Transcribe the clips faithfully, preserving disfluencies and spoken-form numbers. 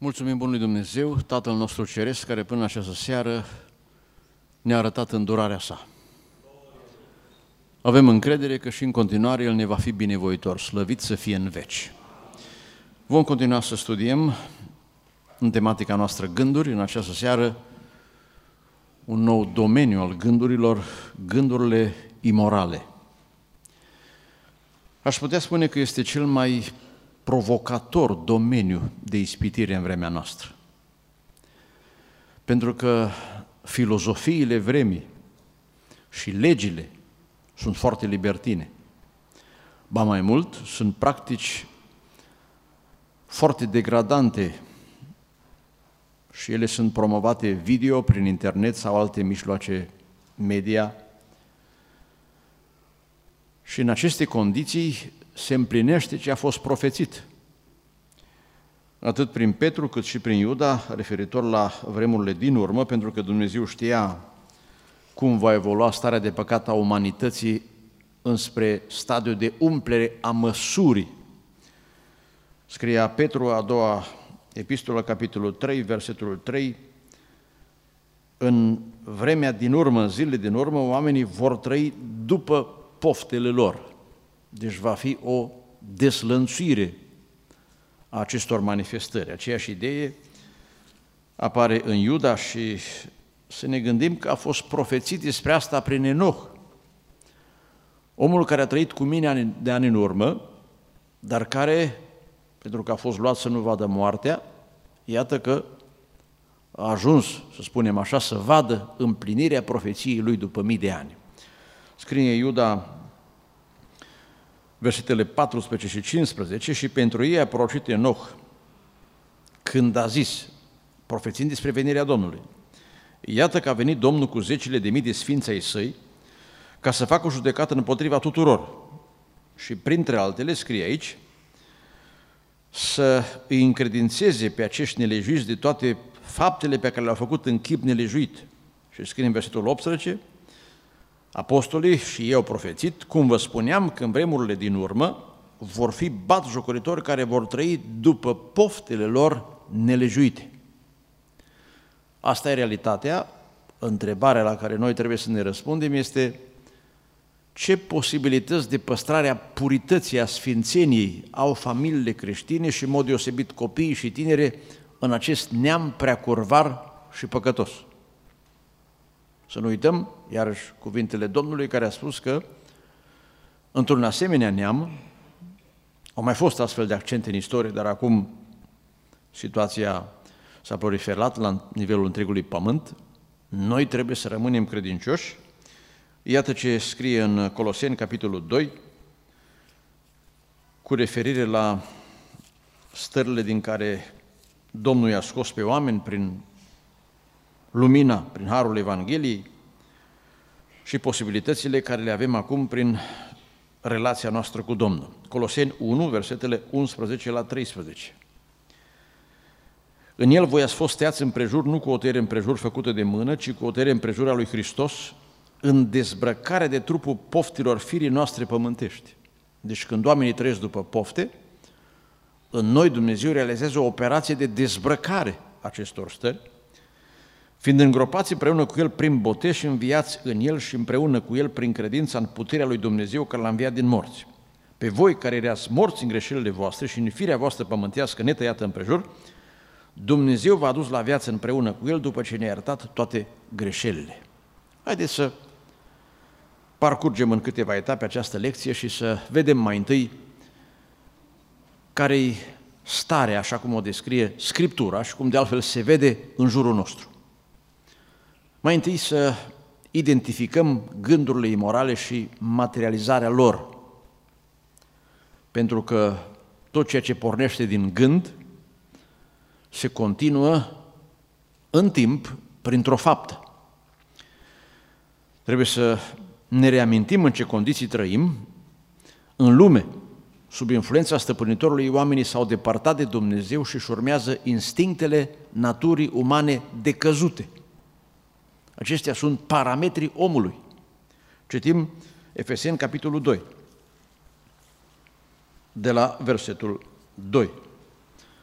Mulțumim Bunului Dumnezeu, Tatăl nostru Ceresc, care până în această seară ne-a arătat îndurarea sa. Avem încredere că și în continuare El ne va fi binevoitor, slăvit să fie în veci. Vom continua să studiem în tematica noastră gânduri, în această seară, un nou domeniu al gândurilor, gândurile imorale. Aș putea spune că este cel mai provocator domeniu de ispitire în vremea noastră. Pentru că filozofiile vremii și legile sunt foarte libertine. Ba mai mult, sunt practici foarte degradante și ele sunt promovate video prin internet sau alte mijloace media. Și în aceste condiții se împlinește ce a fost profețit, atât prin Petru cât și prin Iuda, referitor la vremurile din urmă, pentru că Dumnezeu știa cum va evolua starea de păcat a umanității înspre stadiul de umplere a măsurii. Scria Petru, a doua epistolă, capitolul trei, versetul trei, în vremea din urmă, în zilele din urmă, oamenii vor trăi după poftele lor. Deci va fi o deslănțuire a acestor manifestări. Aceeași idee apare în Iuda și să ne gândim că a fost profețit despre asta prin Enoch, omul care a trăit cu mii de ani în urmă, dar care, pentru că a fost luat să nu vadă moartea, iată că a ajuns, să spunem așa, să vadă împlinirea profeției lui după mii de ani. Scrie Iuda, versetele paisprezece și cincisprezece, și pentru ei a prorocit Enoch, când a zis, profețind despre venirea Domnului: iată că a venit Domnul cu zecile de mii de sfinți ai săi, ca să facă o judecată împotriva tuturor. Și printre altele, scrie aici, să îi încredințeze pe acești nelejuiți de toate faptele pe care le-au făcut în chip nelejuit. Și scrie în versetul optsprezece, apostolii și ei au profețit, cum vă spuneam, că în vremurile din urmă vor fi batjocoritori care vor trăi după poftele lor nelejuite. Asta e realitatea. Întrebarea la care noi trebuie să ne răspundem este: ce posibilități de păstrare a purității, a sfințeniei au familiile creștine și, în mod deosebit, copiii și tinere în acest neam prea curvar și păcătos? Să nu uităm, iarăși, cuvintele Domnului, care a spus că într-un asemenea neam, au mai fost astfel de accente în istorie, dar acum situația s-a proliferat la nivelul întregului pământ, noi trebuie să rămânem credincioși. Iată ce scrie în Coloseni, capitolul doi, cu referire la stările din care Domnul i-a scos pe oameni prin lumina, prin harul Evangheliei și posibilitățile care le avem acum prin relația noastră cu Domnul. Coloseni unu, versetele unsprezece la treisprezece. În el voi ați fost tăiați împrejur, nu cu o tăiere împrejur făcută de mână, ci cu o tăiere împrejur a lui Hristos, în dezbrăcare de trupul poftilor firii noastre pământești. Deci când oamenii trăiesc după pofte, în noi Dumnezeu realizează o operație de dezbrăcare acestor stări, fiind îngropați împreună cu El prin botez și înviați în El și împreună cu El prin credința în puterea lui Dumnezeu care L-a înviat din morți. Pe voi care erați morți în greșelile voastre și în firea voastră pământească netăiată împrejur, Dumnezeu v-a adus la viață împreună cu El după ce ne-a iertat toate greșelile. Haideți să parcurgem în câteva etape această lecție și să vedem mai întâi care-i starea, așa cum o descrie Scriptura și cum de altfel se vede în jurul nostru. Mai întâi să identificăm gândurile imorale și materializarea lor, pentru că tot ceea ce pornește din gând se continuă în timp printr-o faptă. Trebuie să ne reamintim în ce condiții trăim. În lume, sub influența stăpânitorului, oamenii s-au depărtat de Dumnezeu și își urmează instinctele naturii umane decăzute. Acestea sunt parametrii omului. Citim Efeseni, capitolul doi, de la versetul doi.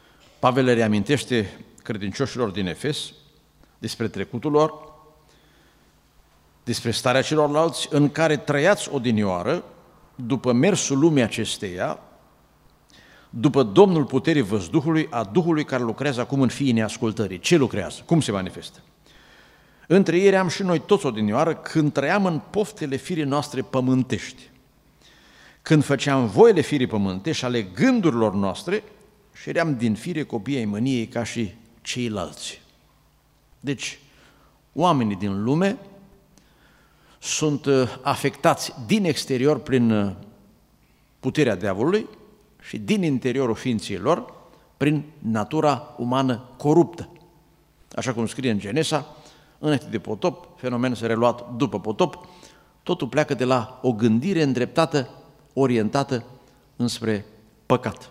Pavel le reamintește credincioșilor din Efes despre trecutul lor, despre starea celorlalți în care trăiați odinioară, după mersul lumii acesteia, după Domnul puterii văzduhului, a Duhului care lucrează acum în fiii neascultării. Ce lucrează? Cum se manifestă? Între ei eram și noi toți odinioară când trăiam în poftele firii noastre pământești, când făceam voile firii pământești ale gândurilor noastre și eram din fire copii ai mâniei ca și ceilalți. Deci, oamenii din lume sunt afectați din exterior prin puterea diavolului și din interiorul ființei lor prin natura umană coruptă. Așa cum scrie în Genesa, înainte de potop, fenomenul s-a reluat după potop, totul pleacă de la o gândire îndreptată, orientată înspre păcat.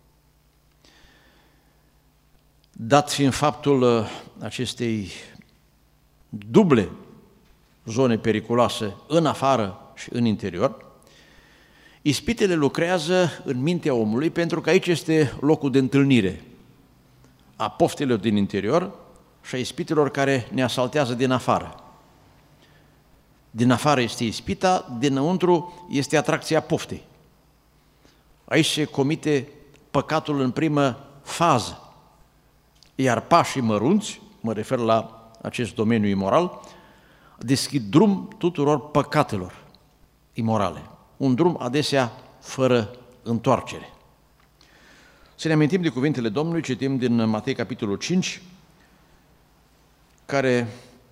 Dat fiind faptul acestei duble zone periculoase în afară și în interior, ispitele lucrează în mintea omului pentru că aici este locul de întâlnire a poftelor din interior și a ispitelor care ne asaltează din afară. Din afară este ispita, dinăuntru este atracția poftei. Aici se comite păcatul în primă fază, iar pașii mărunți, mă refer la acest domeniu imoral, deschid drum tuturor păcatelor imorale. Un drum adesea fără întoarcere. Să ne amintim de cuvintele Domnului, citim din Matei, capitolul cinci, care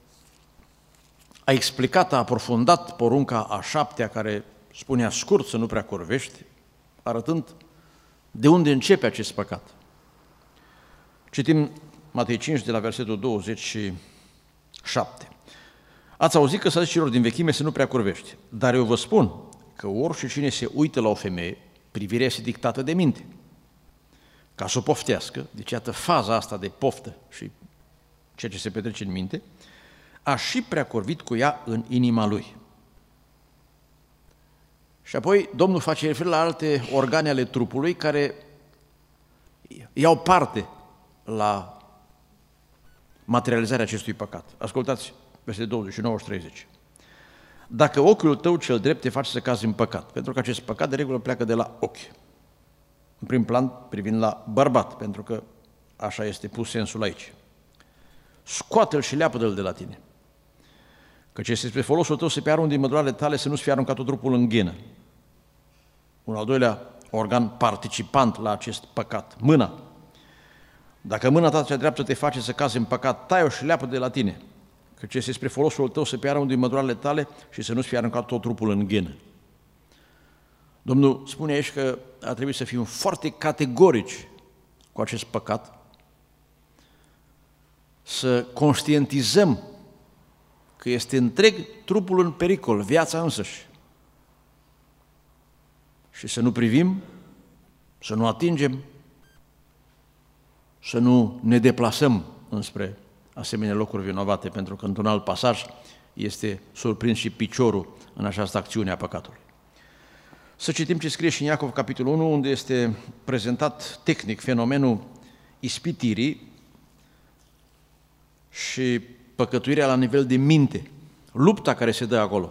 a explicat, a aprofundat porunca a șaptea, care spunea scurt să nu prea curvești, arătând de unde începe acest păcat. Citim Matei cinci, de la versetul douăzeci și șapte. Ați auzit că s-a zis celor din vechime să nu prea curvești, dar eu vă spun că oricine se uită la o femeie, privirea este dictată de minte, ca să o poftească, deci iată faza asta de poftă și ceea ce se petrece în minte, a și prea curvit cu ea în inima lui. Și apoi Domnul face referire la alte organe ale trupului care iau parte la materializarea acestui păcat. Ascultați versetele douăzeci și nouă și treizeci. Dacă ochiul tău cel drept te face să cazi în păcat, pentru că acest păcat de regulă pleacă de la ochi. În prim plan privind la bărbat, pentru că așa este pus sensul aici. Scoate-l și leapă-l de la tine. Căci este spre folosul tău să pe arunci din mădularele tale să nu-ți fie aruncat tot trupul în ghenă. Un al doilea organ participant la acest păcat, mâna. Dacă mâna ta cea dreaptă te face să cazi în păcat, tai-o și leapă de la tine. Căci este spre folosul tău să pe arunci din mădularele tale și să nu-ți fie aruncat tot trupul în ghenă. Domnul spune aici că ar trebui să fim foarte categorici cu acest păcat, să conștientizăm că este întreg trupul în pericol, viața însăși, și să nu privim, să nu atingem, să nu ne deplasăm înspre asemenea locuri vinovate, pentru că într-un alt pasaj este surprins și piciorul în această acțiune a păcatului. Să citim ce scrie și în Iacov, capitolul unu, unde este prezentat tehnic fenomenul ispitirii și păcătuirea la nivel de minte, lupta care se dă acolo.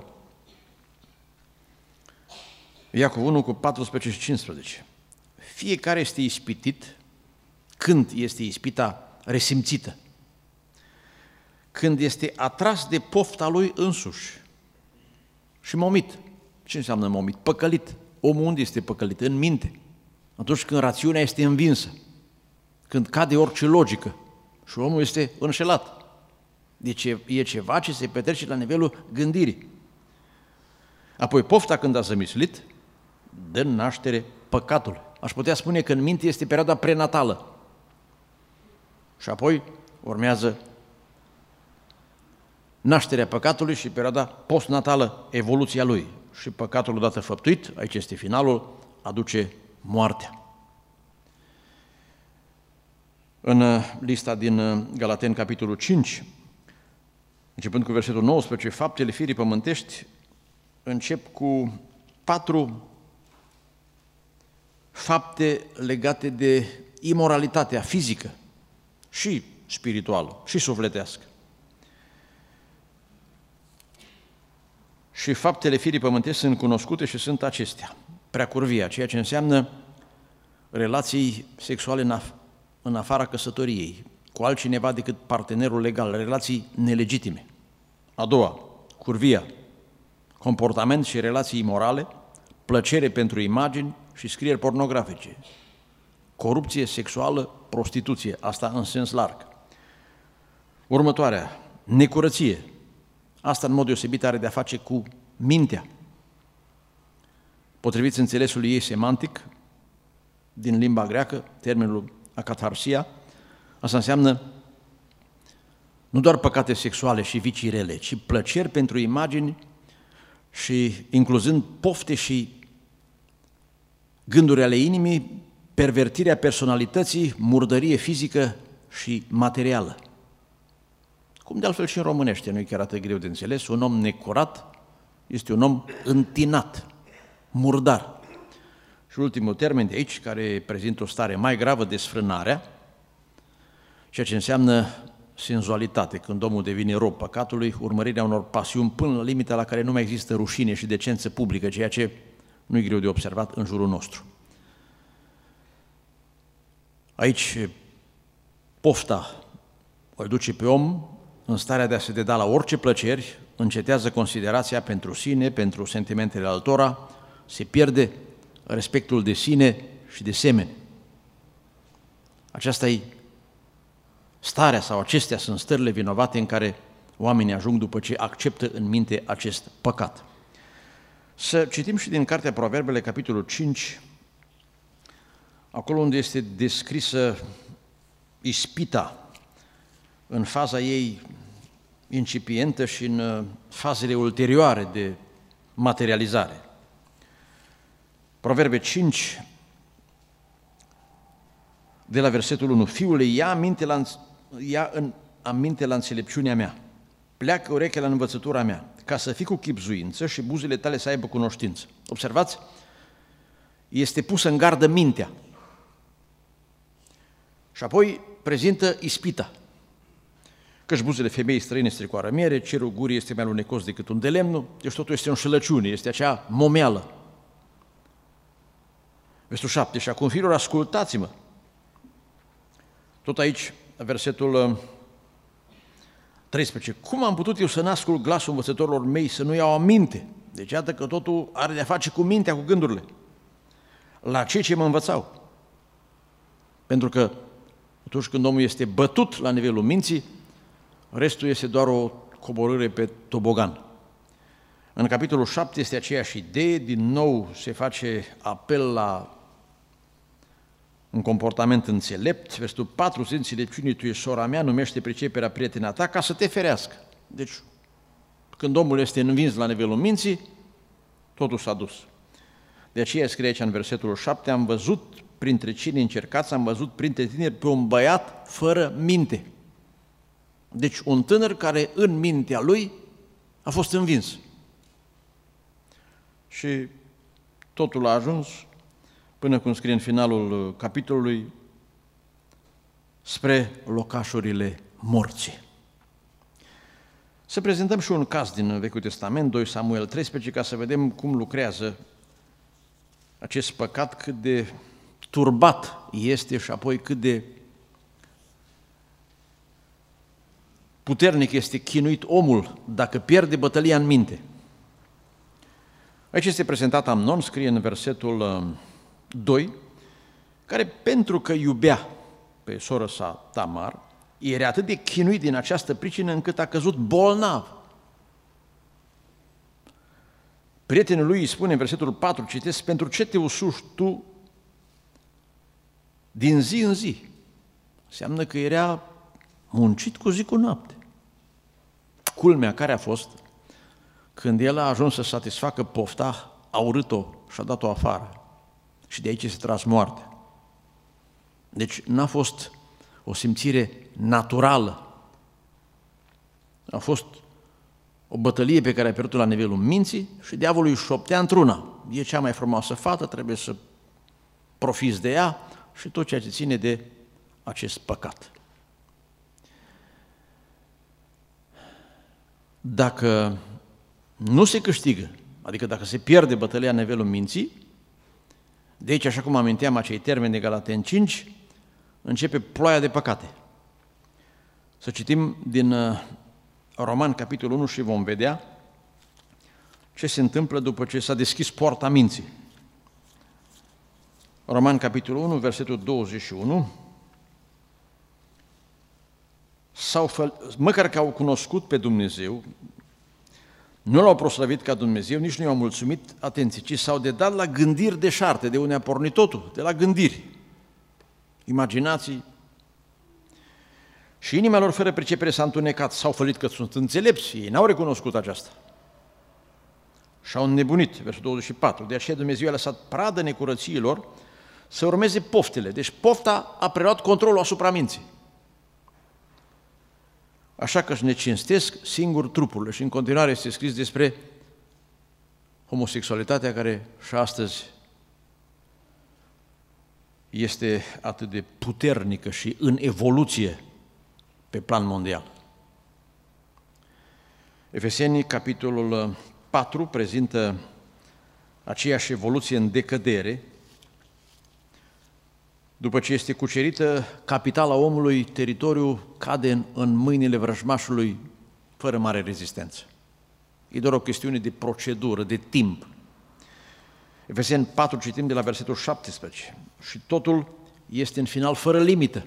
Iacov unu cu paisprezece și cincisprezece. Fiecare este ispitit când este ispita resimțită, când este atras de pofta lui însuși și momit. Ce înseamnă momit? Păcălit. Omul unde este păcălit? În minte. Atunci când rațiunea este învinsă, când cade orice logică și omul este înșelat. Deci e ceva ce se petrece la nivelul gândirii. Apoi pofta, când a zămislit, dă naștere păcatului. Aș putea spune că în minte este perioada prenatală. Și apoi urmează nașterea păcatului și perioada postnatală, evoluția lui. Și păcatul odată făptuit, aici este finalul, aduce moartea. În lista din Galateni, capitolul cinci, începând cu versetul nouăsprezece, faptele firii pământești încep cu patru fapte legate de imoralitatea fizică și spirituală și sufletească. Și faptele firii pământești sunt cunoscute și sunt acestea. Preacurvia, ceea ce înseamnă relații sexuale în, af- în afara căsătoriei, cu altcineva decât partenerul legal, relații nelegitime. A doua, curvia, comportament și relații imorale, plăcere pentru imagini și scrieri pornografice, corupție sexuală, prostituție, asta în sens larg. Următoarea, necurăție. Asta în mod deosebit are de-a face cu mintea. Potrivit înțelesului ei semantic, din limba greacă, termenul akatarsia, asta înseamnă nu doar păcate sexuale și vicii rele, ci plăceri pentru imagini și incluzând pofte și gânduri ale inimii, pervertirea personalității, murdărie fizică și materială. Cum de altfel și în românește, nu e chiar atât greu de înțeles, un om necurat este un om întinat, murdar. Și ultimul termen de aici, care prezintă o stare mai gravă, desfrânarea, ceea ce înseamnă senzualitate, când omul devine rob păcatului, urmărirea unor pasiuni până la limita la care nu mai există rușine și decență publică, ceea ce nu e greu de observat în jurul nostru. Aici pofta îl duce pe om în starea de a se deda la orice plăceri, încetează considerația pentru sine, pentru sentimentele altora, se pierde respectul de sine și de semeni. Aceasta e starea sau acestea sunt stările vinovate în care oamenii ajung după ce acceptă în minte acest păcat. Să citim și din Cartea Proverbele, capitolul cinci, acolo unde este descrisă ispita în faza ei incipientă și în fazele ulterioare de materializare. Proverbe cinci, de la versetul unu. Fiule, ia aminte la, ia în aminte la înțelepciunea mea, pleacă urechea la învățătura mea, ca să fii cu chibzuință și buzele tale să aibă cunoștință. Observați? Este pusă în gardă mintea. Și apoi prezintă ispita. Căci buzele femeii străine stricoară miere, cerul gurii este mai lunecos decât un de lemn, deci totul este o înșelăciune, este acea momeală. Versetul șapte. Și acum, fiilor, ascultați-mă. Tot aici, versetul treisprezece. Cum am putut eu să n-ascult glasul învățătorilor mei, să nu iau aminte? Deci iată că totul are de-a face cu mintea, cu gândurile. La cei ce mă învățau. Pentru că atunci când omul este bătut la nivelul minții, restul este doar o coborâre pe tobogan. În capitolul șapte este aceeași idee, din nou se face apel la un comportament înțelept. Versetul patru, zi înțelepciunii tu ești sora mea, numește priceperea prietena ta ca să te ferească. Deci, când omul este învins la nivelul minții, totul s-a dus. De aceea scrie aici în versetul șapte, am văzut printre cine încercați, am văzut printre tineri pe un băiat fără minte. Deci un tânăr care în mintea lui a fost învins. Și totul a ajuns până cum scrie în finalul capitolului, spre locașurile morții. Să prezentăm și un caz din Vechiul Testament, doi Samuel treisprezece, ca să vedem cum lucrează acest păcat, cât de turbat este și apoi cât de puternic este chinuit omul dacă pierde bătălia în minte. Aici este prezentat Amnon, scrie în versetul doi, care pentru că iubea pe sora sa Tamar, era atât de chinuit din această pricină încât a căzut bolnav. Prietenul lui îi spune în versetul patru, citesc, pentru ce te usuși tu din zi în zi? Înseamnă că era muncit cu zi cu noapte. Culmea care a fost, când el a ajuns să satisfacă pofta, a urât-o și a dat-o afară. Și de aici se tras moartea. Deci n-a fost o simțire naturală. A fost o bătălie pe care a pierdut-o la nivelul minții și diavolul îi șoptea într-una. E cea mai frumoasă fată, trebuie să profiți de ea, și tot ceea ce ține de acest păcat. Dacă nu se câștigă, adică dacă se pierde bătălia la nivelul minții, de aici, așa cum aminteam acei termeni de Galateni cinci, începe ploaia de păcate. Să citim din Roman, capitolul unu, și vom vedea ce se întâmplă după ce s-a deschis poarta minții. Roman, capitolul unu, versetul douăzeci și unu. S-au fă... Măcar că au cunoscut pe Dumnezeu, nu l-au proslăvit ca Dumnezeu, nici nu i-au mulțumit, atenție, ci s-au dedat la gândiri deșarte, de unde a pornit totul, de la gândiri, imaginații. Și inima lor fără pricepere s-a întunecat, s-au fălit că sunt înțelepți, ei n-au recunoscut aceasta. Și-au înnebunit, versetul douăzeci și patru, de aceea Dumnezeu a lăsat pradă necurățiilor să urmeze poftele. Deci pofta a preluat controlul asupra minții. Așa că își necinstesc singur trupurile. Și în continuare este scris despre homosexualitatea care și astăzi este atât de puternică și în evoluție pe plan mondial. Efeseni, capitolul patru, prezintă aceeași evoluție în decădere. După ce este cucerită capitala omului, teritoriul cade în, în mâinile vrăjmașului fără mare rezistență. E doar o chestiune de procedură, de timp. Efeseni patru, citim de la versetul șaptesprezece. Și totul este în final fără limită.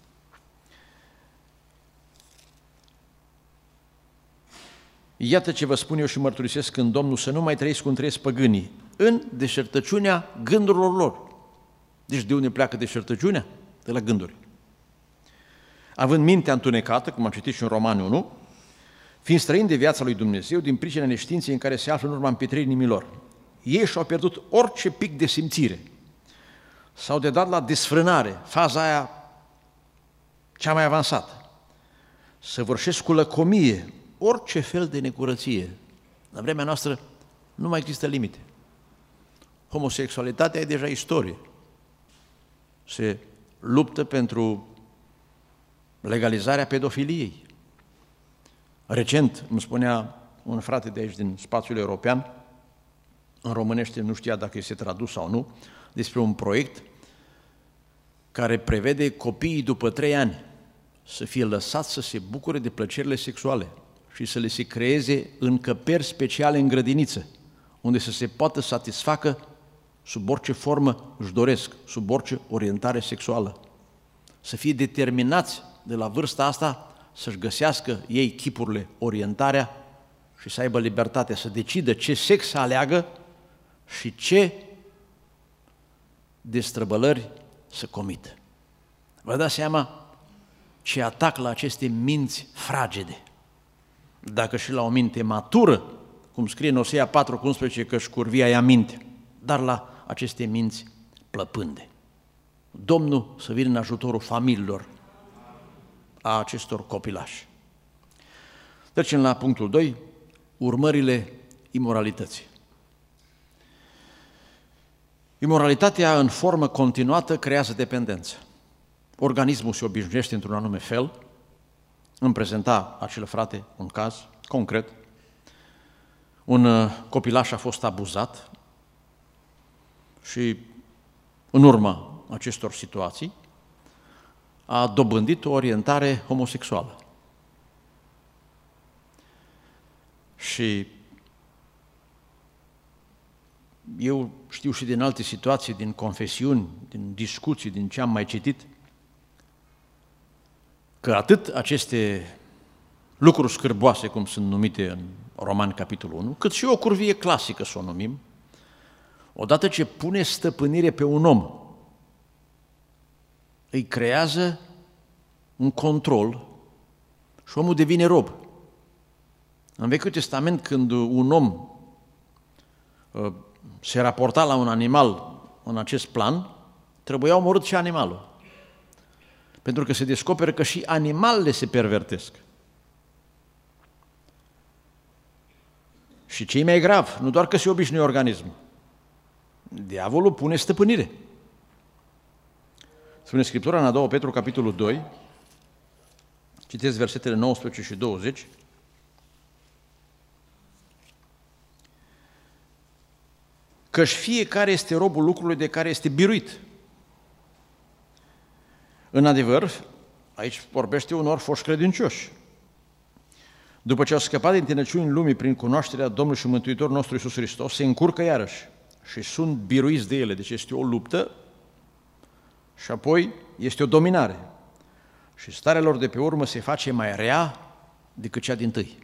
Iată ce vă spun eu și mărturisesc în Domnul, să nu mai trăiți cum trăiesc păgânii, în deșertăciunea gândurilor lor. Deci de unde pleacă deșertăciunea? De la gânduri. Având mintea întunecată, cum am citit și în Romani unu, fiind străini de viața lui Dumnezeu, din pricina neștiinței în care se află în urma împietririi inimilor. Ei și-au pierdut orice pic de simțire. S-au dedat la desfrânare, faza aia cea mai avansată. Săvârșesc cu lăcomie orice fel de necurăție. La vremea noastră nu mai există limite. Homosexualitatea e deja istorie. Se luptă pentru legalizarea pedofiliei. Recent îmi spunea un frate de aici din spațiul european, în românește nu știa dacă este tradus sau nu, despre un proiect care prevede copiii după trei ani să fie lăsați să se bucure de plăcerile sexuale și să le se creeze încăperi speciale în grădiniță, unde să se poată satisfacă sub orice formă își doresc, sub orice orientare sexuală. Să fie determinați de la vârsta asta să-și găsească ei chipurile, orientarea și să aibă libertatea să decidă ce sex să aleagă și ce destrăbălări să comită. Vă dați seama ce atac la aceste minți fragede. Dacă și la o minte matură, cum scrie în Osea patru cu unsprezece, că șcurvia ia minte, dar la aceste minți plăpânde. Domnul să vină în ajutorul familiilor a acestor copilași. Trecem la punctul doi, urmările imoralității. Imoralitatea în formă continuată creează dependență. Organismul se obișnuiește într-un anume fel. Îmi prezenta acel frate un caz concret. Un copilaș a fost abuzat și în urma acestor situații a dobândit o orientare homosexuală. Și eu știu și din alte situații, din confesiuni, din discuții, din ce am mai citit, că atât aceste lucruri scârboase, cum sunt numite în Romani, capitolul unu, cât și o curvie clasică, să o numim, odată ce pune stăpânire pe un om, îi creează un control și omul devine rob. În Vechiul Testament, când un om uh, se raporta la un animal în acest plan, trebuia omorât și animalul. Pentru că se descoperă că și animalele se pervertesc. Și ce-i mai grav, nu doar că se obișnuie organismul, diavolul pune stăpânire. Spune Scriptura în a doua Petru, capitolul doi, citesc versetele nouăsprezece și douăzeci. Căci fiecare este robul lucrului de care este biruit. În adevăr, aici vorbește unor foști credincioși. După ce au scăpat din tinăciuni lumii prin cunoașterea Domnului și Mântuitorul nostru Iisus Hristos, se încurcă iarăși și sunt biruiți de ele. Deci este o luptă și apoi este o dominare. Și starea lor de pe urmă se face mai rea decât cea dintâi.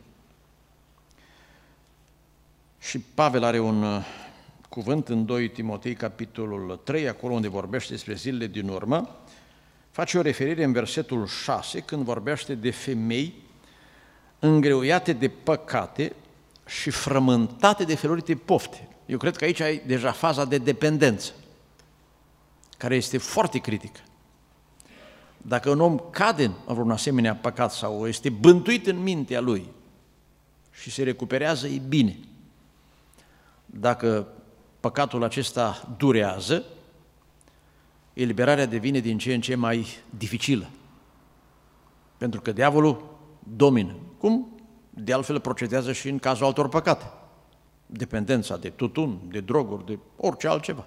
Și Pavel are un cuvânt în doi Timotei, capitolul trei, acolo unde vorbește despre zilele din urmă, face o referire în versetul șase, când vorbește de femei îngreuiate de păcate și frământate de felurite pofte. Eu cred că aici ai deja faza de dependență, care este foarte critică. Dacă un om cade în vreun asemenea păcat sau este bântuit în mintea lui și se recuperează, e bine. Dacă păcatul acesta durează, eliberarea devine din ce în ce mai dificilă. Pentru că diavolul domină. Cum de altfel procedează și în cazul altor păcate. Dependența de tutun, de droguri, de orice altceva.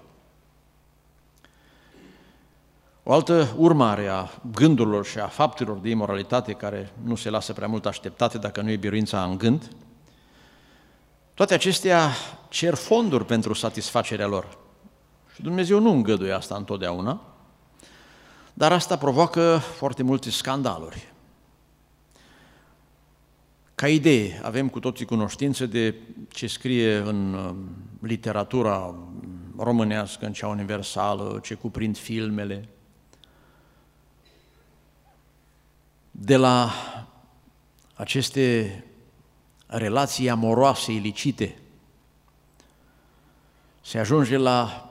O altă urmare a gândurilor și a faptelor de imoralitate care nu se lasă prea mult așteptate dacă nu e biruința în gând, toate acestea cer fonduri pentru satisfacerea lor. Și Dumnezeu nu îngăduie asta întotdeauna, dar asta provoacă foarte multe scandaluri. Ca idee, avem cu toții cunoștință de ce scrie în literatura românească, în cea universală, ce cuprind filmele, de la aceste relații amoroase, ilicite, se ajunge la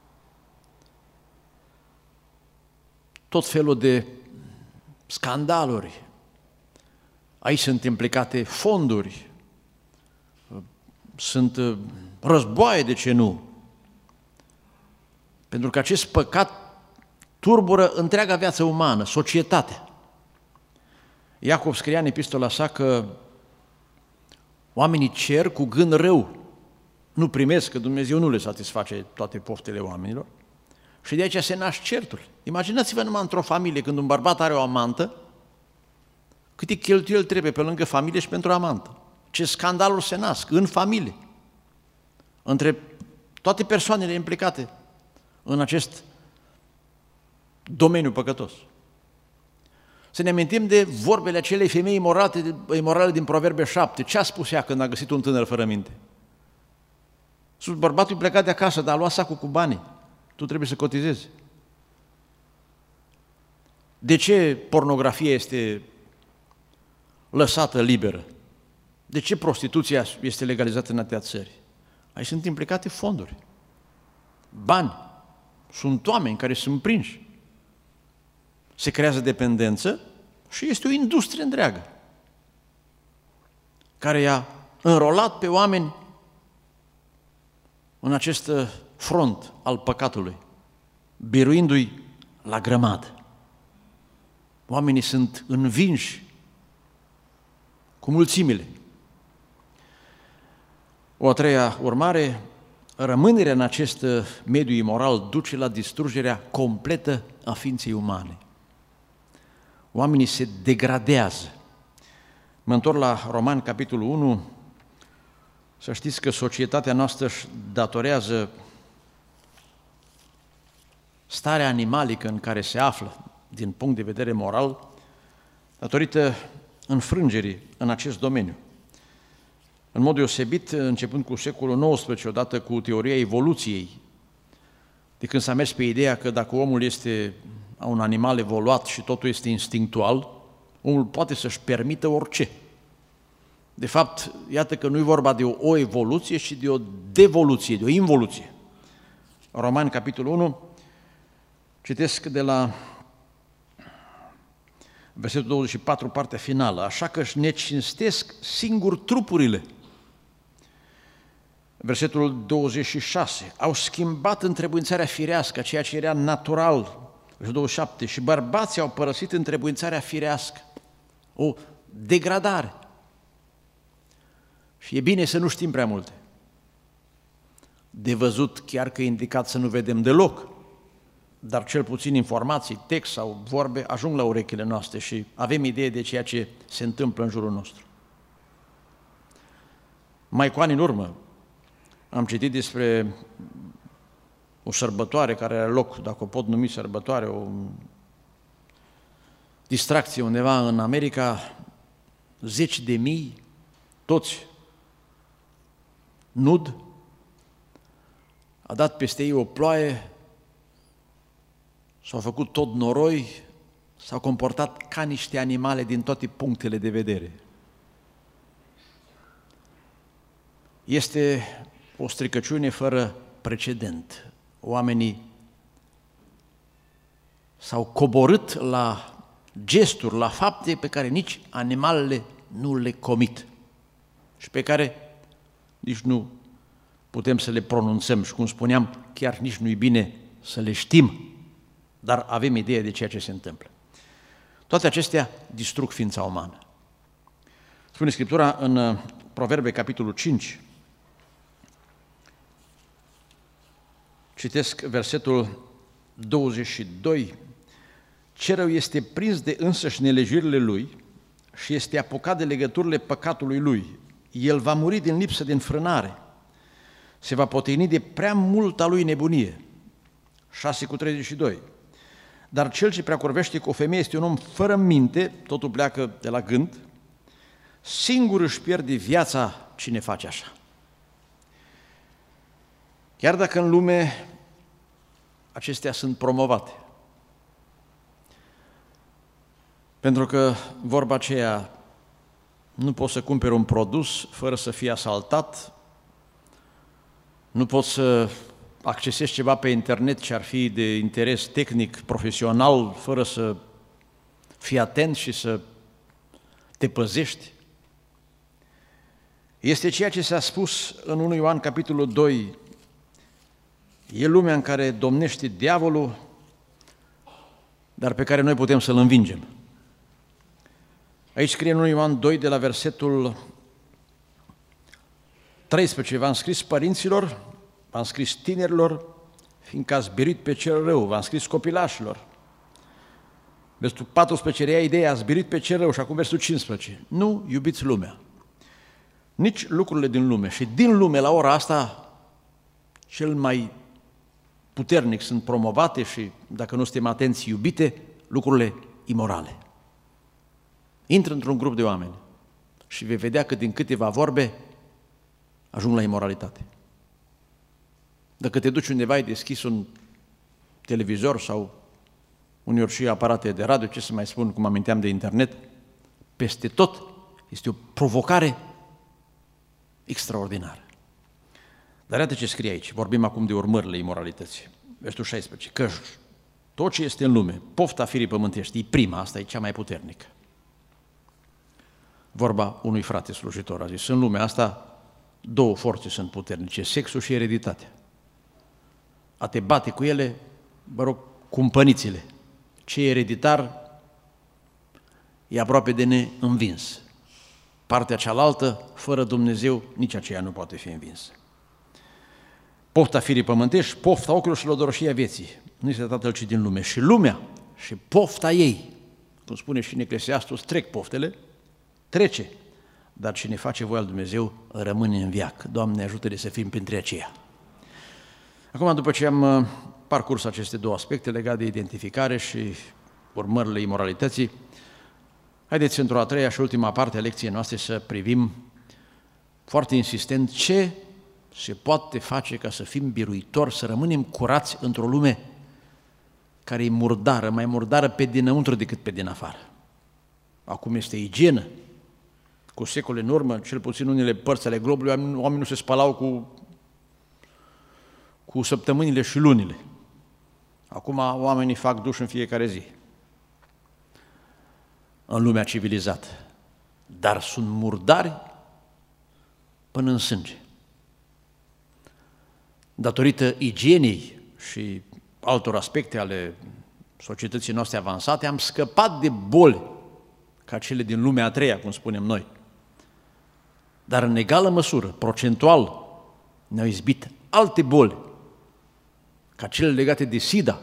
tot felul de scandaluri. Aici sunt implicate fonduri, sunt războaie, de ce nu? Pentru că acest păcat turbură întreaga viață umană, societatea. Iacov scria în epistola sa că oamenii cer cu gând rău, nu primesc, că Dumnezeu nu le satisface toate poftele oamenilor. Și de aici se nasc certuri. Imaginați-vă numai într-o familie, când un bărbat are o amantă, câte cheltuieli trebuie pe lângă familie și pentru amantă. Ce scandaluri se nasc în familie, între toate persoanele implicate în acest domeniu păcătos. Să ne amintim de vorbele acelei femei imorale, imorale din Proverbe șapte. Ce a spus ea când a găsit un tânăr fără minte? Sus, bărbatul e plecat de acasă, dar a luat sacul cu banii. Tu trebuie să cotizezi. De ce pornografia este lăsată liberă? De ce prostituția este legalizată în atâtea țări? Aici sunt implicate fonduri, bani, sunt oameni care sunt prinși. Se creează dependență și este o industrie întreagă care i-a înrolat pe oameni în acest front al păcatului, biruindu-i la grămadă. Oamenii sunt învinși cu mulțimile. O a treia urmare, rămânerea în acest mediu imoral duce la distrugerea completă a ființei umane. Oamenii se degradează. Mă întorc la Romani, capitolul unu, să știți că societatea noastră își datorează starea animalică în care se află, din punct de vedere moral, datorită înfrângerii în acest domeniu. În mod deosebit, începând cu secolul nouăsprezece, odată cu teoria evoluției, de când s-a mers pe ideea că dacă omul este un animal evoluat și totul este instinctual, omul poate să-și permită orice. De fapt, iată că nu e vorba de o evoluție, ci de o devoluție, de o involuție. Romani, capitolul unu, citesc de la versetul douăzeci și patru, partea finală, așa că își necinstesc singur trupurile. Versetul douăzeci și șase, au schimbat întrebuințarea firească, ceea ce era natural Versetul douăzeci și șapte, și bărbații au părăsit întrebuințarea firească, o degradare. Și e bine să nu știm prea multe. De văzut chiar că e indicat să nu vedem deloc, dar cel puțin informații, text sau vorbe ajung la urechile noastre și avem idee de ceea ce se întâmplă în jurul nostru. Mai cu ani în urmă am citit despre o sărbătoare care are loc, dacă o pot numi sărbătoare, o distracție undeva în America, zeci de mii, toți nud, a dat peste ei o ploaie, s-au făcut tot noroi, s-au comportat ca niște animale din toate punctele de vedere. Este o stricăciune fără precedent. Oamenii s-au coborât la gesturi, la fapte pe care nici animalele nu le comit și pe care nici nu putem să le pronunțăm și, cum spuneam, chiar nici nu-i bine să le știm, dar avem idee de ceea ce se întâmplă. Toate acestea distrug ființa umană. Spune Scriptura în Proverbe, capitolul cinci, citesc versetul douăzeci și doi, ce rău este prins de însăși nelegirile lui și este apucat de legăturile păcatului lui. El va muri din lipsă de înfrânare, se va poteni de prea multa lui nebunie. șase cu treizeci și doi. Dar cel ce preacurvește cu o femeie este un om fără minte, totul pleacă de la gând, singur își pierde viața cine face așa. Chiar dacă în lume acestea sunt promovate, pentru că vorba aceea, nu poți să cumperi un produs fără să fii asaltat, nu poți să accesezi ceva pe internet ce ar fi de interes tehnic, profesional, fără să fii atent și să te păzești. Este ceea ce s-a spus în întâi Ioan, capitolul doi, e lumea în care domnește diavolul, dar pe care noi putem să-l învingem. Aici scrie în întâi Ioan doi, de la versetul treisprezece, v-am scris părinților, v-am scris tinerilor, fiindcă ați biruit pe cel rău, v-am scris copilașilor. Versetul paisprezece rea ideea, ați biruit pe cel rău, și acum versetul cincisprezece, nu iubiți lumea, nici lucrurile din lume. Și din lume, la ora asta, cel mai puternic sunt promovate și, dacă nu suntem atenți, iubite, lucrurile imorale. Intră într-un grup de oameni și vei vedea că din câteva vorbe ajung la imoralitate. Dacă te duci undeva, ai deschis un televizor sau uneori și aparate de radio, ce să mai spun, cum aminteam de internet, peste tot este o provocare extraordinară. Dar iată ce scrie aici, vorbim acum de urmările imoralității. Versetul șaisprezece, că tot ce este în lume, pofta firii pământești, e prima, asta e cea mai puternică. Vorba unui frate slujitor a zis, în lumea asta două forțe sunt puternice, sexul și ereditatea. A te bate cu ele, vă rog, cumpănițile. Ce e ereditar e aproape de neînvins. Partea cealaltă, fără Dumnezeu, nici aceea nu poate fi învinsă. Pofta firii pământești, pofta ochiilor și lodoroșia vieții. Nu este Tatăl, ci din lume. Și lumea și pofta ei, cum spune și în Eclesiastul, trec poftele, trece, dar cine face voia lui Dumnezeu rămâne în veac. Doamne, ajută-ne să fim printre aceia. Acum, după ce am parcurs aceste două aspecte legate de identificare și urmările imoralității, haideți într-o a treia și ultima parte a lecției noastre să privim foarte insistent ce se poate face ca să fim biruitori, să rămânem curați într-o lume care e murdară, mai murdară pe dinăuntru decât pe din afară. Acum este igienă. Cu secole în urmă, cel puțin unele părți ale globului, oamenii nu se spălau cu, cu săptămânile și lunile. Acum oamenii fac duș în fiecare zi. În lumea civilizată. Dar sunt murdari până în sânge. Datorită igienei și altor aspecte ale societății noastre avansate, am scăpat de boli ca cele din lumea a treia, cum spunem noi. Dar în egală măsură, procentual, ne-au izbit alte boli, ca cele legate de SIDA.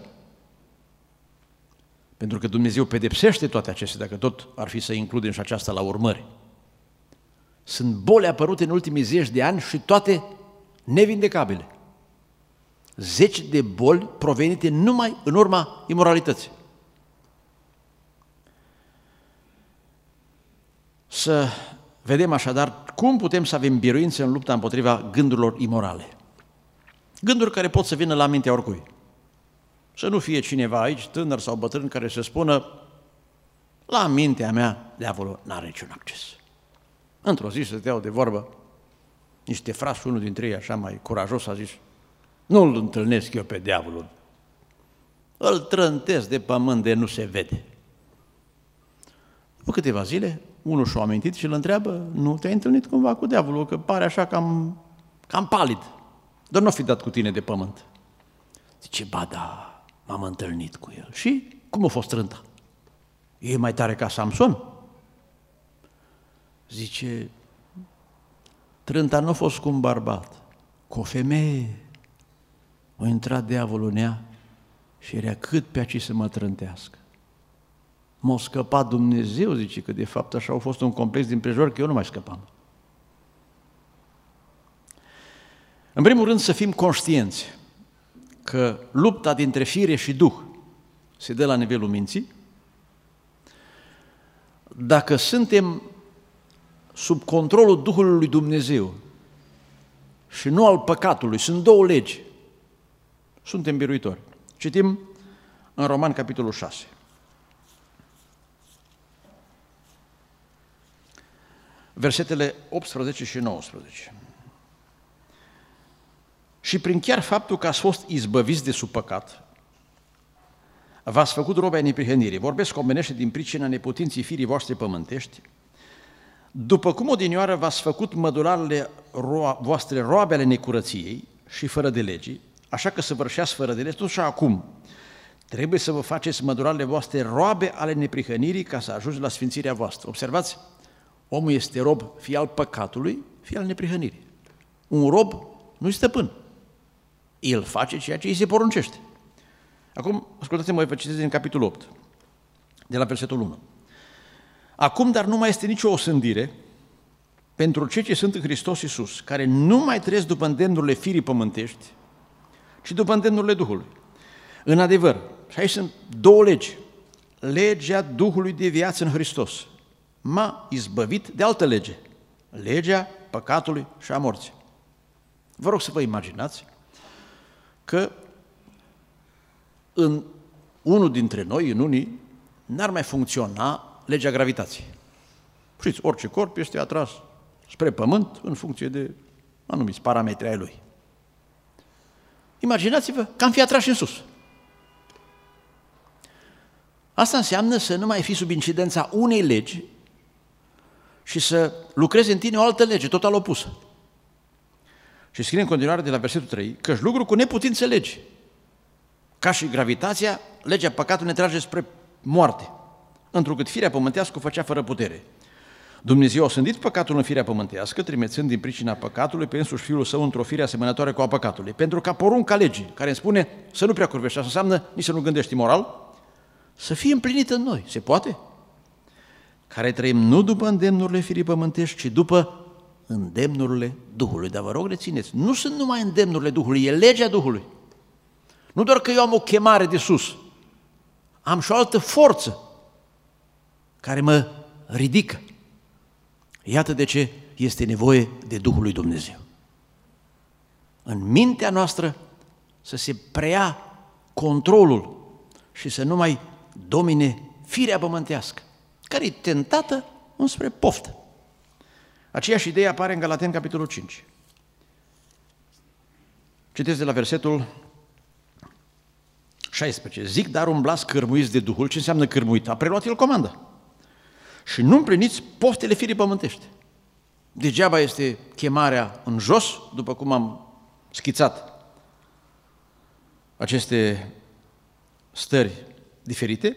Pentru că Dumnezeu pedepsește toate acestea, dacă tot ar fi să includem și aceasta la urmări. Sunt boli apărute în ultimii zeci de ani și toate nevindecabile. Zeci de boli provenite numai în urma imoralității. Să vedem așadar cum putem să avem biruință în lupta împotriva gândurilor imorale. Gânduri care pot să vină la mintea oricui. Să nu fie cineva aici, tânăr sau bătrân, care să spună: la mintea mea, diavolul n-are niciun acces. Într-o zi să te iau de vorbă niște frați, unul dintre ei, așa mai curajos, a zis: nu-l întâlnesc eu pe diavolul, îl trântesc de pământ de nu se vede. După câteva zile, unul și-a amintit și îl întreabă: nu te-ai întâlnit cumva cu diavolul, că pare așa cam, cam palid, dar nu fi dat cu tine de pământ. Zice: ba da, m-am întâlnit cu el. Și cum a fost trânta? E mai tare ca Samson? Zice: trânta nu a fost cu un bărbat, cu o femeie. A intrat diavolul în ea și era cât pe aici să mă trântească. M-a scăpat Dumnezeu, zice, că de fapt așa a fost un complex din prejur, că eu nu mai scăpam. În primul rând să fim conștienți că lupta dintre fire și duh se dă la nivelul minții. Dacă suntem sub controlul Duhului lui Dumnezeu și nu al păcatului, sunt două legi, suntem biruitori. Citim în Romani, capitolul șase. Versetele optsprezece și nouăsprezece. Și prin chiar faptul că ați fost izbăviți de sub păcat, v-ați făcut robe ai neprihănirii. Vorbesc omenește din pricina neputinții firii voastre pământești, după cum odinioară v-ați făcut mădularele voastre roabe ale necurăției și fără de legii, așa că săvârșeați fără de legi, tot și acum trebuie să vă faceți mădularele voastre roabe ale neprihănirii ca să ajungeți la sfințirea voastră. Observați, omul este rob fie al păcatului, fie al neprihănirii. Un rob nu-i stăpân. El face ceea ce îi se poruncește. Acum, ascultați-mă, vă citesc din capitolul opt, de la versetul unu. Acum, dar nu mai este nicio osândire pentru cei ce sunt în Hristos Iisus, care nu mai trăiesc după îndemnurile firii pământești, ci după îndemnurile Duhului. În adevăr, și aici sunt două legi. Legea Duhului de viață în Hristos m-a izbăvit de altă lege, legea păcatului și a morții. Vă rog să vă imaginați că în unul dintre noi, în unii, n-ar mai funcționa legea gravitației. Știți, orice corp este atras spre pământ în funcție de anumiți parametri ai lui. Imaginați-vă că am fi atrași în sus. Asta înseamnă să nu mai fi sub incidența unei legi și să lucreze în tine o altă lege, total opusă. Și scrie în continuare de la versetul trei, căci lucru cu neputință legi. Ca și gravitația, legea păcatului ne trage spre moarte, întrucât firea pământească o făcea fără putere. Dumnezeu a sândit păcatul în firea pământească, trimițând din pricina păcatului pe însuși Fiul Său într-o fire asemănătoare cu a păcatului, pentru ca porunca legii, care îmi spune să nu prea curvești, asta înseamnă nici să nu gândești imoral, să fie împlinită în noi. Se poate? Care trăim nu după îndemnurile firii pământești, ci după îndemnurile Duhului. Dar vă rog, rețineți, nu sunt numai îndemnurile Duhului, e legea Duhului. Nu doar că eu am o chemare de sus, am și o altă forță care mă ridică. Iată de ce este nevoie de Duhul lui Dumnezeu. În mintea noastră să se preia controlul și să nu mai domine firea pământească, care e tentată înspre poftă. Aceeași idee apare în Galateni, capitolul cinci. Citesc de la versetul șaisprezece. Zic, dar umblați cârmuiți de Duhul. Ce înseamnă cârmuit? A preluat el comanda. Și nu împliniți poftele firii pământești. Degeaba este chemarea în jos, după cum am schițat aceste stări diferite,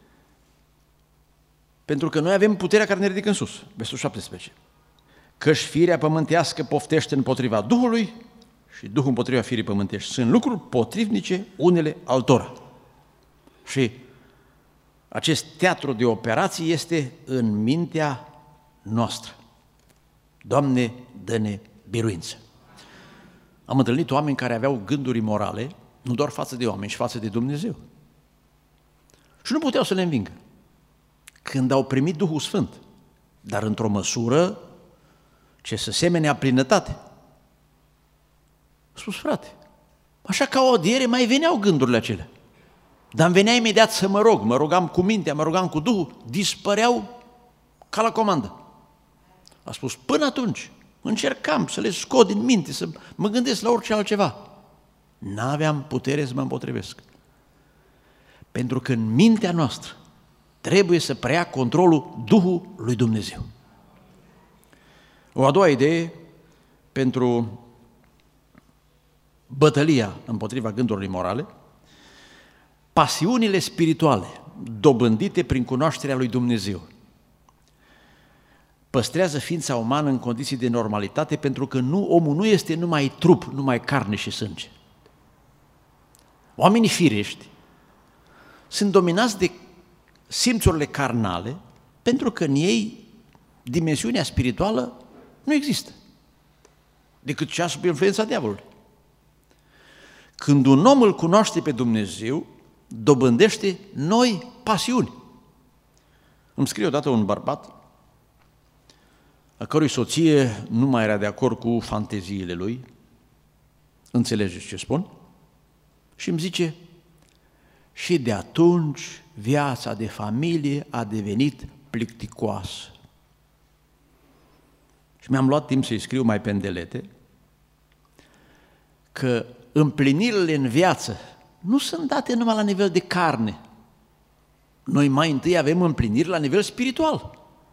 pentru că noi avem puterea care ne ridică în sus. Versetul șaptesprezece. Căci firea pământească poftește împotriva Duhului și Duhul împotriva firii pământești. Sunt lucruri potrivnice unele altora. Și acest teatru de operații este în mintea noastră. Doamne, dă-ne biruință. Am întâlnit oameni care aveau gânduri morale, nu doar față de oameni, ci față de Dumnezeu. Și nu puteau să le învingă. Când au primit Duhul Sfânt, dar într-o măsură ce să semene a plinătate. A spus, frate, așa ca o audiere mai veneau gândurile acelea. Dar îmi venea imediat să mă rog, mă rugam cu mintea, mă rugam cu Duhul, dispăreau ca la comandă. A spus, până atunci încercam să le scot din minte, să mă gândesc la orice altceva. N-aveam putere să mă împotrivesc. Pentru că în mintea noastră trebuie să preia controlul Duhul lui Dumnezeu. O a doua idee pentru bătălia împotriva gândurilor morale, pasiunile spirituale dobândite prin cunoașterea lui Dumnezeu păstrează ființa umană în condiții de normalitate, pentru că nu, omul nu este numai trup, numai carne și sânge. Oamenii firești sunt dominați de simțurile carnale, pentru că în ei dimensiunea spirituală nu există, decât cea sub influența diavolului. Când un om îl cunoaște pe Dumnezeu, dobândește noi pasiuni. Îmi scrie odată un bărbat, a cărui soție nu mai era de acord cu fanteziile lui, înțelegeți ce spun? Și îmi zice, și de atunci viața de familie a devenit plicticoasă. Și mi-am luat timp să-i scriu mai pendelete că împlinirile în viață nu sunt date numai la nivel de carne. Noi mai întâi avem împliniri la nivel spiritual.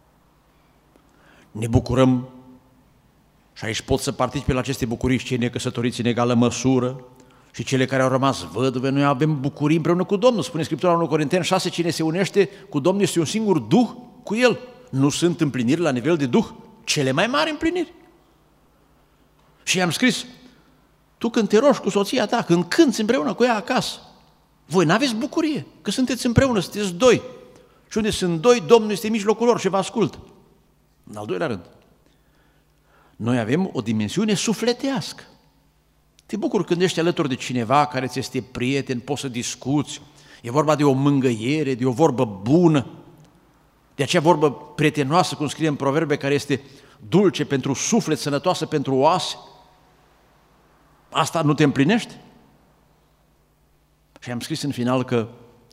Ne bucurăm și aici pot să participe la aceste bucurii și cei necăsătoriți în egală măsură și cele care au rămas văduve. Noi avem bucurii împreună cu Domnul. Spune Scriptura în unu Corinteni șase, cine se unește cu Domnul este un singur Duh cu El. Nu sunt împliniri la nivel de Duh, cele mai mari împliniri. Și i-am scris, tu când te rogi cu soția ta, când cânți împreună cu ea acasă, voi n-aveți bucurie, că sunteți împreună, sunteți doi. Și unde sunt doi, Domnul este în mijlocul lor și vă ascultă. În al doilea rând, noi avem o dimensiune sufletească. Te bucuri când ești alături de cineva care ți este prieten, poți să discuți, e vorba de o mângâiere, de o vorbă bună, de acea vorbă prietenoasă, cum scrie în Proverbe, care este dulce pentru suflet, sănătoasă pentru oase. Asta nu te împlinește? Și am scris în final că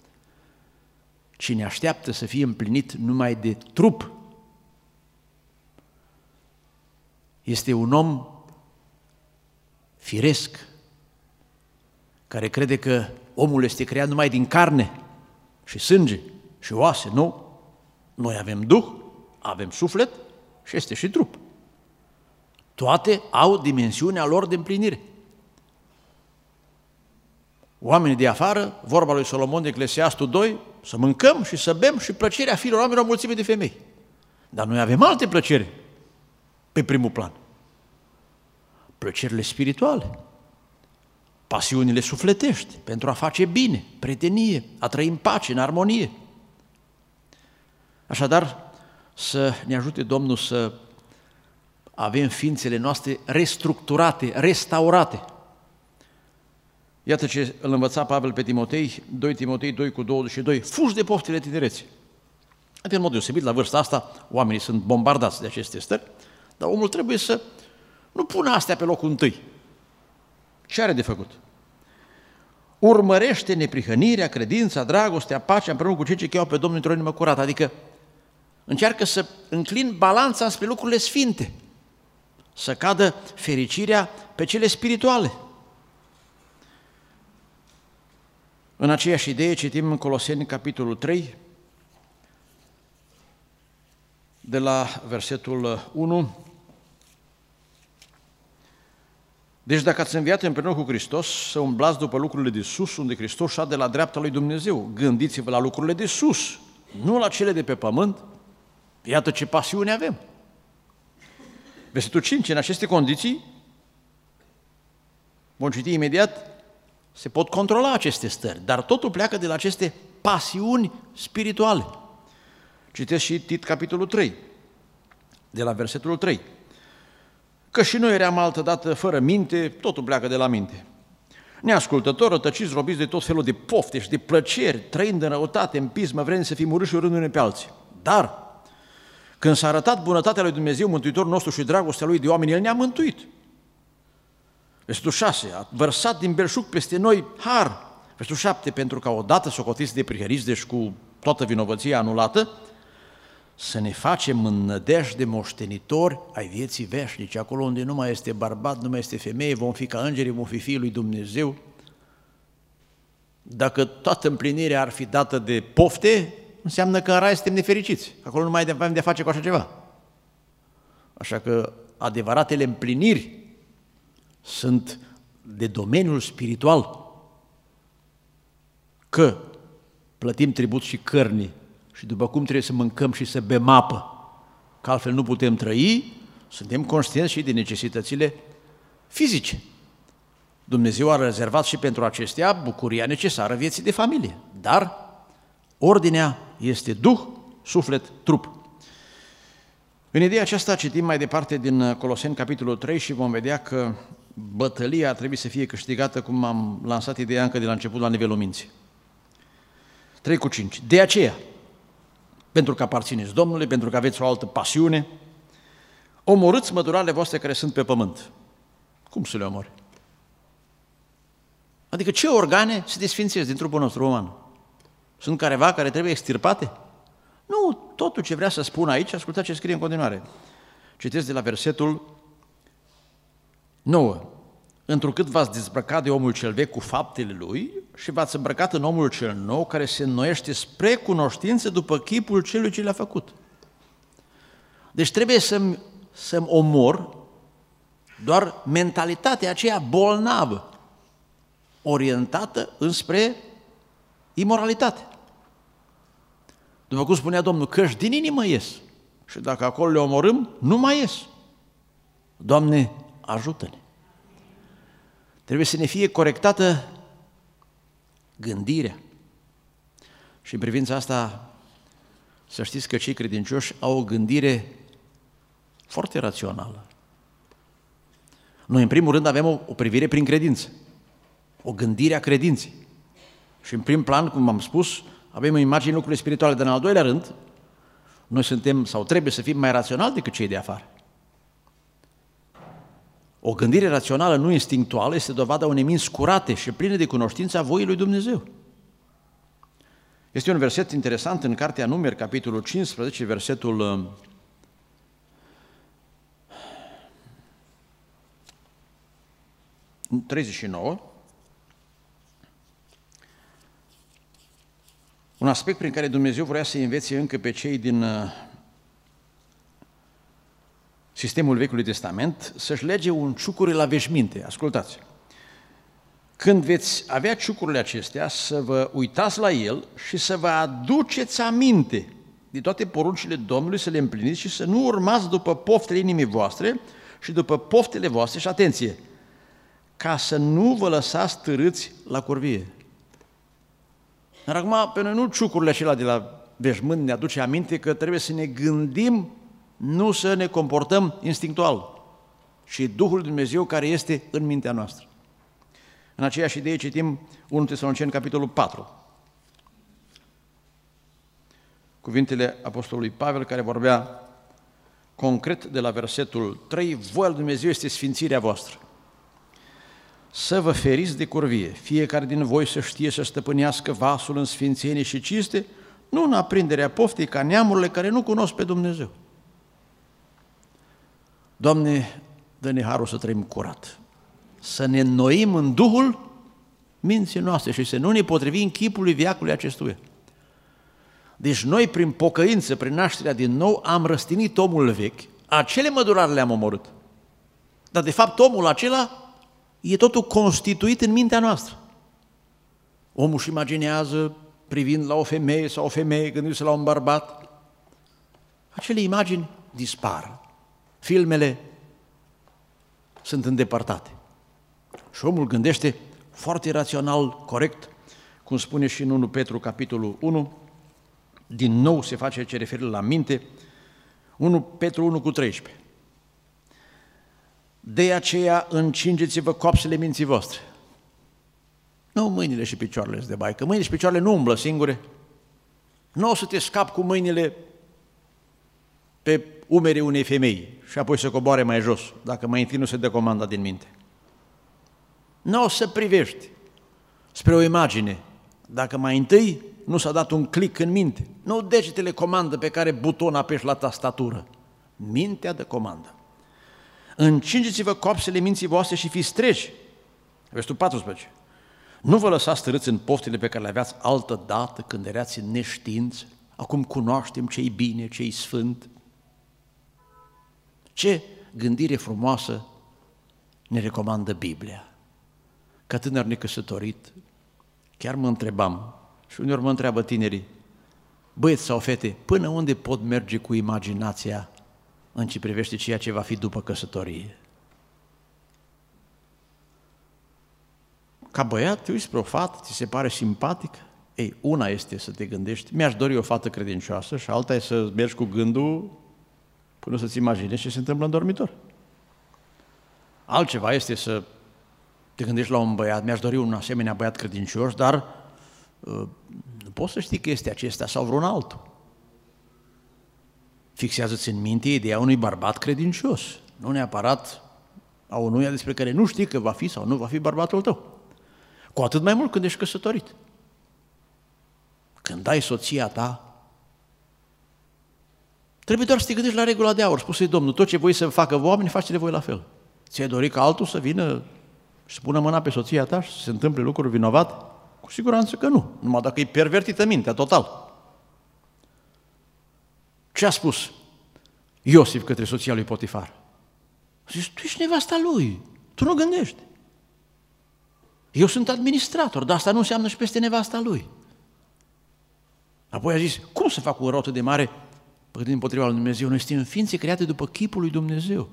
cine așteaptă să fie împlinit numai de trup este un om firesc, care crede că omul este creat numai din carne și sânge și oase. Nu, noi avem Duh, avem suflet și este și trup. Toate au dimensiunea lor de împlinire. Oamenii de afară, vorba lui Solomon de Eclesiastul doi, să mâncăm și să bem și plăcerea fiilor oamenilor o mulțime de femei. Dar noi avem alte plăceri pe primul plan. Plăcerile spirituale, pasiunile sufletești, pentru a face bine, prietenie, a trăi în pace, în armonie. Așadar, să ne ajute Domnul să avem ființele noastre restructurate, restaurate. Iată ce îl învăța Pavel pe Timotei, doi Timotei doi cu douăzeci și doi, fugi de poftile tinereții. Adică, în mod deosebit, la vârsta asta, oamenii sunt bombardați de aceste stări, dar omul trebuie să nu pună astea pe locul întâi. Ce are de făcut? Urmărește neprihănirea, credința, dragostea, pacea împreună cu cei ce cheamă pe Domnul într-o inimă curată, adică încearcă să înclin balanța spre lucrurile sfinte, să cadă fericirea pe cele spirituale. În aceeași idee citim în Coloseni, capitolul trei, de la versetul unu, Deci dacă ați înviat împreună cu Hristos, să umblați după lucrurile de sus, unde Hristos șade la dreapta lui Dumnezeu. Gândiți-vă la lucrurile de sus, nu la cele de pe pământ. Iată ce pasiune avem. Versetul cinci, în aceste condiții, vom citi imediat, se pot controla aceste stări, dar totul pleacă de la aceste pasiuni spirituale. Citesc și Tit, capitolul trei, de la versetul trei. Că și noi eram altădată fără minte, totul pleacă de la minte. Neascultători, rătăciți, robiți de tot felul de pofte și de plăceri, trăind în răutate, în pismă, vrem să fim urâși și urându-ne pe alții. Dar, când s-a arătat bunătatea lui Dumnezeu, Mântuitorul nostru și dragostea Lui de oameni, El ne-a mântuit. Versetul șase, a vărsat din belșug peste noi har. Versetul șapte, pentru ca odată socotiți de prihăriți, deci cu toată vinovăția anulată, să ne facem în nădejde moștenitori ai vieții veșnice, acolo unde nu mai este bărbat, nu mai este femeie, vom fi ca îngerii, vom fi fiii lui Dumnezeu. Dacă toată împlinirea ar fi dată de pofte, înseamnă că în rai suntem nefericiți, acolo nu mai avem de face cu așa ceva. Așa că adevăratele împliniri sunt de domeniul spiritual, că plătim tribut și cărnii și după cum trebuie să mâncăm și să bem apă, că altfel nu putem trăi, suntem conștienți și de necesitățile fizice. Dumnezeu a rezervat și pentru acestea bucuria necesară vieții de familie, dar ordinea este duh, suflet, trup. În ideea aceasta citim mai departe din Coloseni, capitolul trei, și vom vedea că bătălia trebuie să fie câștigată, cum am lansat ideea încă de la început, la nivelul minții. trei cu cinci. De aceea, pentru că aparțineți Domnului, pentru că aveți o altă pasiune, omorâți mădurale voastre care sunt pe pământ. Cum să le omori? Adică ce organe se desfințesc din trupul nostru uman? Sunt careva care trebuie extirpate? Nu, totul ce vrea să spun aici, ascultați ce scrie în continuare. Citesc de la versetul nouă. Întrucât v-ați dezbrăcat de omul cel vechi cu faptele lui și v-ați îmbrăcat în omul cel nou care se înnoiește spre cunoștință după chipul celui ce le-a făcut. Deci trebuie să-mi, să-mi omor doar mentalitatea aceea bolnavă, orientată înspre imoralitate. După cum spunea Domnul, căci din inimă ies. Și dacă acolo le omorâm, nu mai ies. Doamne, ajută-ne! Trebuie să ne fie corectată gândirea. Și în privința asta, să știți că cei credincioși au o gândire foarte rațională. Noi, în primul rând, avem o, o privire prin credință, o gândire a credinței. Și în prim plan, cum am spus, avem în imagine lucrurile spirituale, dar în al doilea rând, noi suntem sau trebuie să fim mai raționali decât cei de afară. O gândire rațională, nu instinctuală, este dovada unei minți curate și pline de cunoștință a voii lui Dumnezeu. Este un verset interesant în Cartea Numeri, capitolul cincisprezece, versetul treizeci și nouă. Un aspect prin care Dumnezeu vrea să învețe încă pe cei din sistemul Vechiului Testament să-și lege un ciucure la veșminte. Ascultați! Când veți avea ciucurile acestea, să vă uitați la el și să vă aduceți aminte de toate poruncile Domnului, să le împliniți și să nu urmați după poftele inimii voastre și după poftele voastre, și atenție, ca să nu vă lăsați târâți la curvie. Dar acum, pe noi nu ciucurile acelea de la veșmânt ne aduce aminte că trebuie să ne gândim, nu să ne comportăm instinctual, și Duhul lui Dumnezeu care este în mintea noastră. În aceeași idee citim unu Tesaloniceni, capitolul patru. Cuvintele apostolului Pavel, care vorbea concret de la versetul trei, voia lui Dumnezeu este sfințirea voastră. Să vă feriți de curvie, fiecare din voi să știe să stăpânească vasul în sfințenie și cinste, nu în aprinderea poftei ca neamurile care nu cunosc pe Dumnezeu. Doamne, dă-ne harul să trăim curat, să ne înnoim în Duhul minții noastre și să nu ne potrivim chipului veacului acestuia. Deci noi, prin pocăință, prin nașterea din nou, am răstinit omul vechi, acele mădurare le-am omorât. Dar de fapt omul acela e totul constituit în mintea noastră. Omul își imaginează privind la o femeie sau o femeie gândindu-se la un bărbat. Acele imagini dispar. Filmele sunt îndepărtate. Și omul gândește foarte rațional, corect, cum spune și în unu Petru, capitolul unu, din nou se face ce referire la minte, unu Petru unu cu treisprezece. De aceea încingeți-vă coapsele minții voastre. Nu mâinile și picioarele de bai, că mâinile și picioarele nu umblă singure. Nu o să te scapi cu mâinile pe umerii unei femei și apoi să coboare mai jos, dacă mai întâi nu se dă comanda din minte. Nu o să privești spre o imagine, dacă mai întâi nu s-a dat un click în minte. Nu degetele comandă pe care buton apeși la tastatură. Mintea dă comandă. Încingeți-vă coapsele minții voastre și fiți treji. Versetul paisprezece. Nu vă lăsați târâți în poftele pe care le aveați altă dată când erați în neștiință. Acum cunoaștem ce-i bine, ce-i sfânt. Ce gândire frumoasă ne recomandă Biblia. Ca tânăr necăsătorit, chiar mă întrebam, și uneori mă întreabă tinerii, băieți sau fete, până unde pot merge cu imaginația în ce privește ceea ce va fi după căsătorie? Ca băiat, te uiți spre o fată, ți se pare simpatică? Ei, una este să te gândești, mi-aș dori o fată credincioasă, și alta e să mergi cu gândul până să-ți imaginezi ce se întâmplă în dormitor. Altceva este să te gândești la un băiat, mi-aș dori un asemenea băiat credincios, dar uh, nu poți să știi că este acesta sau vreun altul. Fixează-ți în minte ideea unui bărbat credincios, nu neapărat a unuia despre care nu știi că va fi sau nu va fi bărbatul tău. Cu atât mai mult când ești căsătorit. Când ai soția ta, trebuie doar să te gândești la regula de aur. Spuse Domnul, tot ce voi să facă oameni, faceți-le voi la fel. Ți-ai dorit ca altul să vină și să pună mâna pe soția ta și să se întâmple lucruri vinovate? Cu siguranță că nu, numai dacă e pervertită mintea total. Ce a spus Iosif către soția lui Potifar? Zici, tu ești nevasta lui, tu nu gândești. Eu sunt administrator, dar asta nu înseamnă și peste nevasta lui. Apoi a zis, cum să fac un rău atât de mare păcătind împotriva lui Dumnezeu? Noi suntem ființe create după chipul lui Dumnezeu.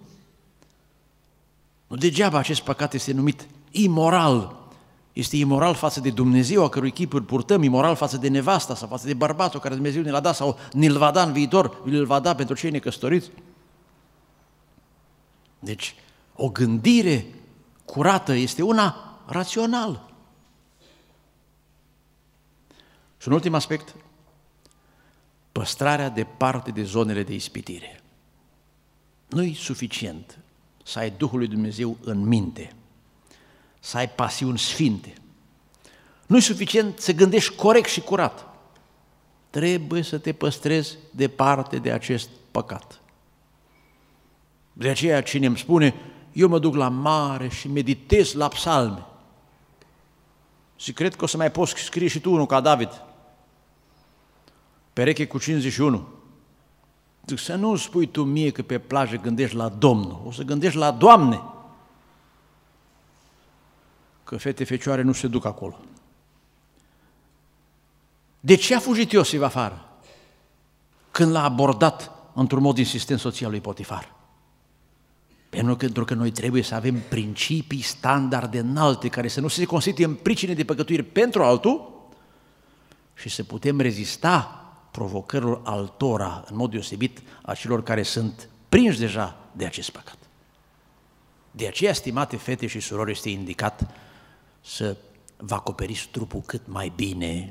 Nu degeaba acest păcat este numit imoral. Este imoral față de Dumnezeu, a cărui chip îl purtăm, imoral față de nevasta sau față de bărbatul care Dumnezeu ne l-a dat sau ne-l va da în viitor, îl va da pentru cei necăsătoriți. Deci, o gândire curată este una rațională. Și un ultim aspect, păstrarea departe de zonele de ispitire. Nu-i suficient să ai Duhul lui Dumnezeu în minte, să ai pasiuni sfinte. Nu-i suficient să gândești corect și curat. Trebuie să te păstrezi departe de acest păcat. De aceea cine îmi spune, eu mă duc la mare și meditez la psalme. Și cred că o să mai poți scrie și tu unul ca David. Pereche cu cincizeci și unu. Zic, să nu spui tu mie că pe plajă gândești la Domnul, o să gândești la Doamne. Că fete fecioare nu se duc acolo. De ce a fugit Iosif afară când l-a abordat într-un mod insistent soția lui Potifar? Pentru că noi trebuie să avem principii, standarde înalte, care să nu se constituie în pricine de păcătuire pentru altul și să putem rezista provocărilor altora, în mod deosebit a celor care sunt prinși deja de acest păcat. De aceea, stimate fete și surori, este indicat să vă acoperiți trupul cât mai bine,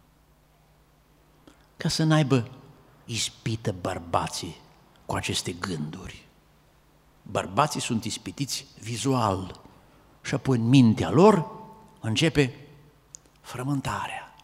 ca să n-aibă ispită bărbații cu aceste gânduri. Bărbații sunt ispitiți vizual și apoi în mintea lor începe frământarea.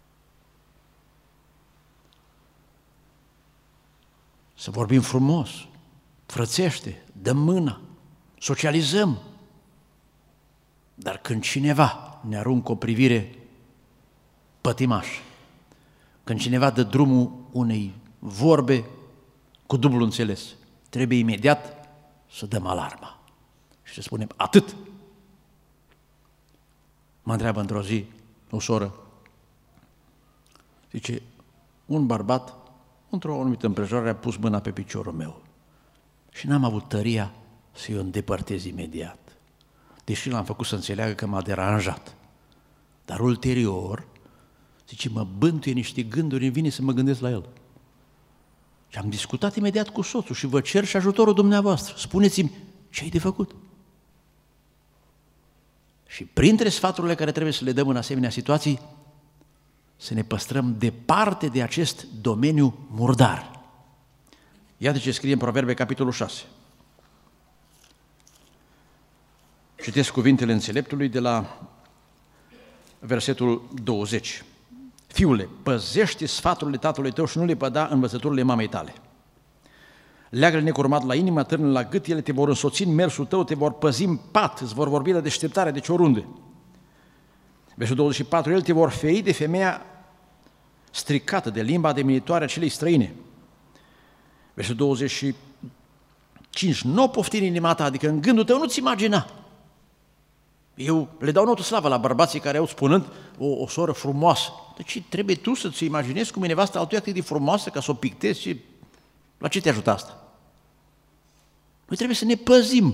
Să vorbim frumos, frățește, dăm mâna, socializăm. Dar când cineva ne aruncă o privire pătimașă, când cineva dă drumul unei vorbe cu dublu înțeles, trebuie imediat să dăm alarma și să spunem atât, Mă întreabă într-o zi o soră, zice, un bărbat, într-o anumită împrejurare, a pus mâna pe piciorul meu și n-am avut tăria să-i o îndepărtez imediat, deși l-am făcut să înțeleagă că m-a deranjat. Dar ulterior, zice, mă bântuie niște gânduri, îmi vine să mă gândesc la el. Și am discutat imediat cu soțul și vă cer și ajutorul dumneavoastră. Spuneți-mi ce ai de făcut. Și printre sfaturile care trebuie să le dăm în asemenea situații, să ne păstrăm departe de acest domeniu murdar. Iată ce scrie în Proverbe, capitolul șase. Citesc cuvintele înțeleptului de la versetul douăzeci. Fiule, păzește sfaturile tatălui tău și nu le păda învățăturile mamei tale. Leagă-le necurmat la inimă, târnă la gât, ele te vor însoți în mersul tău, te vor păzi în pat, îți vor vorbi la deșteptare, deci oriunde. Versetul douăzeci și patru, el te vor feri de femeia stricată, de limba deminitoare a celei străine. Versetul douăzeci și cinci, nu o pofti în inima ta, adică în gândul tău nu-ți imagina. Eu le dau notă slavă la bărbații care au spunând o, o soră frumoasă. Deci trebuie tu să-ți imaginezi cum e nevasta altuia cât de frumoasă ca să o pictezi și la ce te ajută asta? Noi trebuie să ne păzim.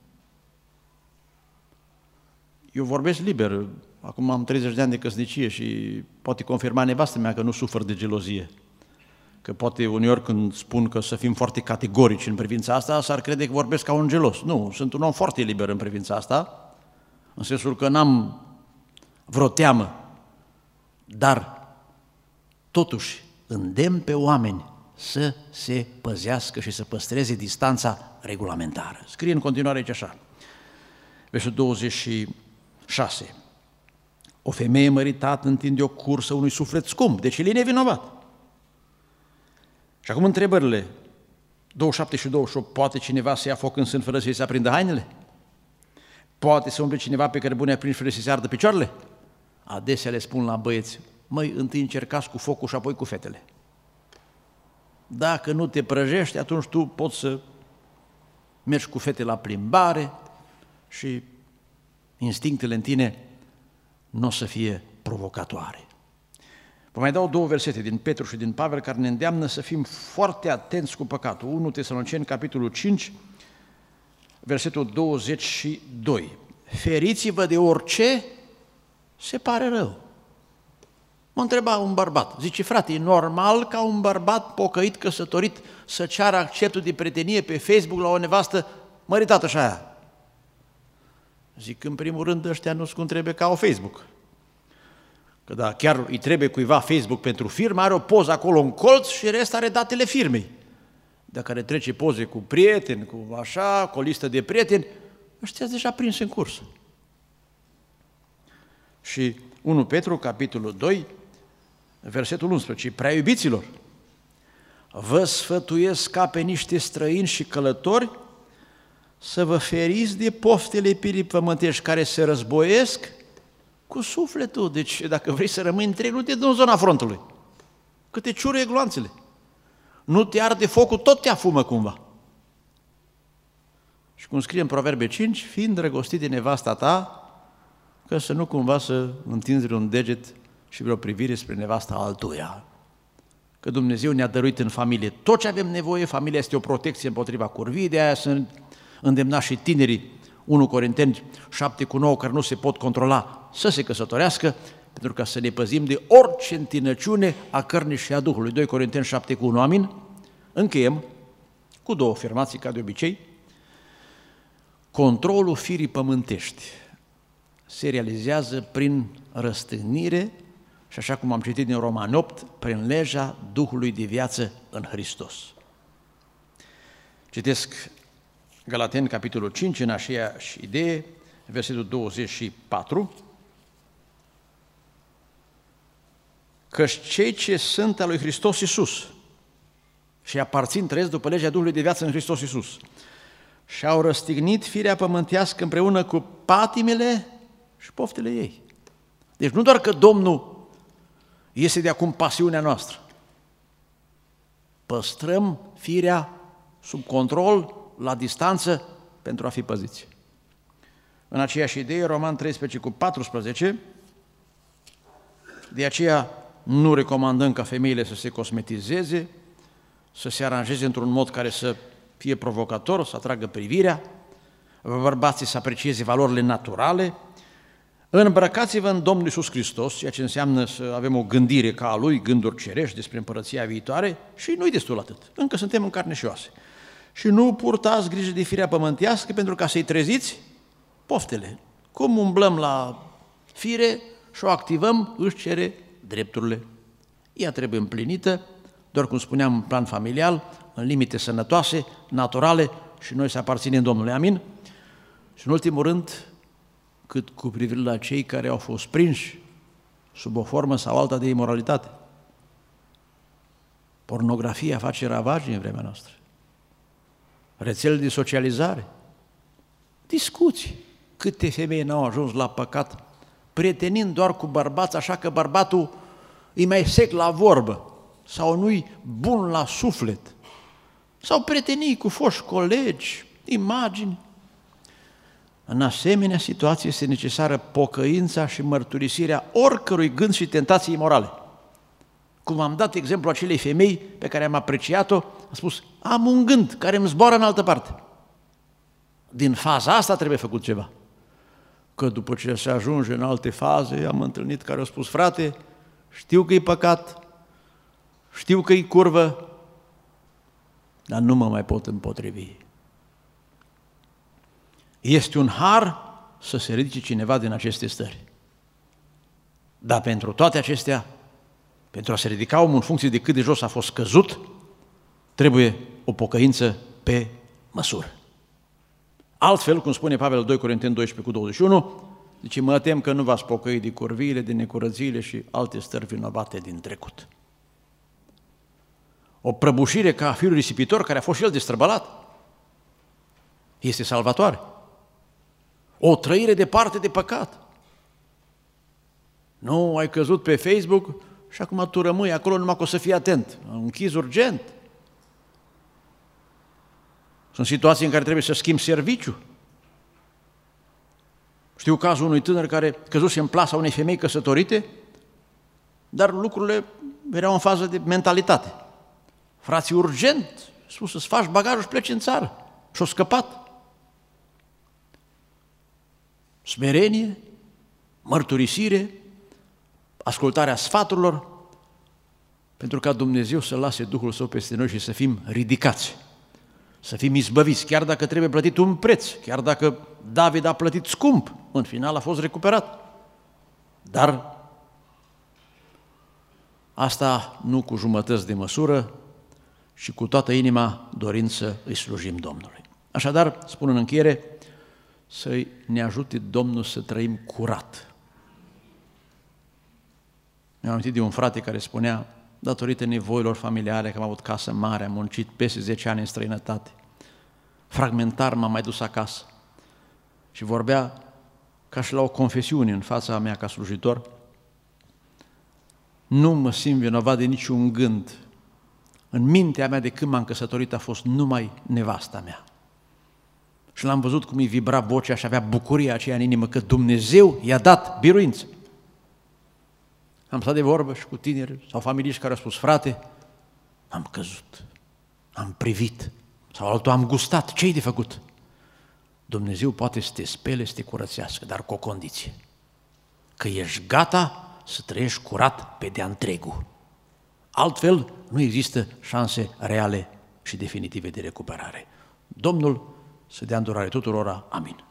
Eu vorbesc liber, acum am treizeci de ani de căsnicie și poate confirma nevastă mea că nu sufăr de gelozie. Că poate uneori când spun că să fim foarte categorici în privința asta, s-ar crede că vorbesc ca un gelos. Nu, sunt un om foarte liber în privința asta, în sensul că n-am vreo teamă, dar totuși îndemn pe oameni să se păzească și să păstreze distanța regulamentară. Scrie în continuare aici așa, versetul douăzeci și șase. O femeie măritată întinde o cursă unui suflet scump, deci el e nevinovat. Și acum întrebările, douăzeci și șapte și douăzeci și opt, poate cineva să ia foc în sân fără să-i se aprindă hainele? Poate să umple cineva pe cărbune aprins fără să-i se ardă picioarele? Adesea le spun la băieți, măi, întâi încercați cu focul și apoi cu fetele. Dacă nu te prăjești, atunci tu poți să mergi cu fete la plimbare și instinctele în tine nu o să fie provocatoare. Vă mai dau două versete din Petru și din Pavel care ne îndeamnă să fim foarte atenți cu păcatul. unu Tesaloniceni, capitolul cinci, versetul douăzeci și doi. Feriți-vă de orice se pare rău. Mă întreba un bărbat, zice, frate, e normal ca un bărbat pocăit, căsătorit, să ceară acceptul de prietenie pe Facebook la o nevastă măritată și aia? Zic, în primul rând, ăștia nu-s cum trebuie ca o Facebook. Că da, chiar îi trebuie cuiva Facebook pentru firmă, are o poză acolo în colț și rest are datele firmei. De care trece poze cu prieteni, cu așa, cu o listă de prieteni, ăștia deja prins în curs. Și unu Petru, capitolul doi, versetul unsprezece, prea iubiților, vă sfătuiesc ca pe niște străini și călători să vă feriți de poftele piripământești care se războiesc cu sufletul. Deci dacă vrei să rămâi întreg, nu te dă în zona frontului, că te ciuruie gloanțele. Nu te arde focul, tot te afumă cumva. Și cum scrie în Proverbe cinci, fiind drăgostit de nevasta ta, că să nu cumva să întinzi un deget și vreo privire spre nevasta altuia. Că Dumnezeu ne-a dăruit în familie tot ce avem nevoie, familia este o protecție împotriva curviei, de aia sunt îndemnați și tinerii, unu Corinteni șapte cu nouă, care nu se pot controla, să se căsătorească, pentru ca să ne păzim de orice întinăciune a cărnii și a Duhului. doi Corinteni șapte cu unu, amin? Încheiem cu două afirmații, ca de obicei. Controlul firii pământești se realizează prin răstignire și, așa cum am citit din Romani opt, prin legea Duhului de viață în Hristos. Citesc Galateni, capitolul cinci, în aceeași idee, versetul douăzeci și patru. Căci cei ce sunt al lui Hristos Iisus și aparțin, trăiesc după legea Duhului de viață în Hristos Iisus și au răstignit firea pământească împreună cu patimile și poftele ei. Deci nu doar că Domnul este de acum pasiunea noastră, păstrăm firea sub control, la distanță, pentru a fi păziți. în aceeași idee, Roman treisprezece cu paisprezece, de aceea nu recomandăm ca femeile să se cosmetizeze, să se aranjeze într-un mod care să fie provocator, să atragă privirea, bărbații să aprecieze valorile naturale, îmbrăcați-vă în Domnul Iisus Hristos, ceea ce înseamnă să avem o gândire ca a Lui, gânduri cerești despre împărăția viitoare și nu-i destul atât, încă suntem în carne și oase. Și nu purtați grijă de firea pământească pentru ca să-i treziți poftele. Cum umblăm la fire și o activăm, își cere drepturile. Ea trebuie împlinită, doar cum spuneam, în plan familial, în limite sănătoase, naturale și noi să aparținem Domnului. Amin? Și în ultimul rând, cât cu privire la cei care au fost prinși sub o formă sau alta de imoralitate. Pornografia face ravagii în vremea noastră. Rețele de socializare, discuții. Câte femei n-au ajuns la păcat prietenind doar cu bărbați, așa că bărbatul e mai sec la vorbă sau nu-i bun la suflet. Sau prietenii cu foști colegi, imagini. În asemenea situație este necesară pocăința și mărturisirea oricărui gând și tentații imorale. Cum am dat exemplu acelei femei pe care am apreciat-o, a spus, am un gând care îmi zboară în altă parte. Din faza asta trebuie făcut ceva. Că după ce se ajunge în alte faze, am întâlnit care au spus, frate, știu că e păcat, știu că e curvă, dar nu mă mai pot împotrivi. Este un har să se ridice cineva din aceste stări. Dar pentru toate acestea, pentru a se ridica omul în funcție de cât de jos a fost căzut, trebuie o pocăință pe măsură. Altfel, cum spune Pavel doi Corinteni doisprezece cu douăzeci și unu, zice, mă tem că nu v-ați pocăi de curviile, de necurățiile și alte stări vinovate din trecut. O prăbușire ca fiul risipitor, care a fost și el destrăbălat, este salvatoare. O trăire departe de păcat. Nu ai căzut pe Facebook și acum tu rămâi acolo numai că o să fii atent. Închizi urgent. Sunt situații în care trebuie să schimbi serviciu. Știu cazul unui tânăr care căzuse în plasa unei femei căsătorite, dar lucrurile erau în fază de mentalitate. Frații, urgent, spus să-ți faci bagajul și pleci în țară. Și-o scăpat. Smerenie, mărturisire, ascultarea sfaturilor, pentru ca Dumnezeu să lase Duhul Său peste noi și să fim ridicați, să fim izbăviți, chiar dacă trebuie plătit un preț, chiar dacă David a plătit scump, în final a fost recuperat. Dar asta nu cu jumătăți de măsură și cu toată inima dorind să îi slujim Domnului. Așadar, spun în încheiere, să ne ajute Domnul să trăim curat. Mi-am amintit de un frate care spunea, datorită nevoilor familiare, că am avut casă mare, am muncit peste zece ani în străinătate, fragmentar m-am mai dus acasă și vorbea ca și la o confesiune în fața mea ca slujitor, nu mă simt vinovat de niciun gând. În mintea mea de când m-am căsătorit a fost numai nevasta mea. Și l-am văzut cum îi vibra vocea și avea bucuria aceea în inimă că Dumnezeu i-a dat biruință. Am stat de vorbă și cu tineri sau familiști care au spus, frate, am căzut, am privit sau altul am gustat, ce-i de făcut? Dumnezeu poate să te spele, să te curățească, dar cu o condiție, că ești gata să trăiești curat pe de-a întregul. Altfel nu există șanse reale și definitive de recuperare. Domnul să dea îndurare tuturora. Amin.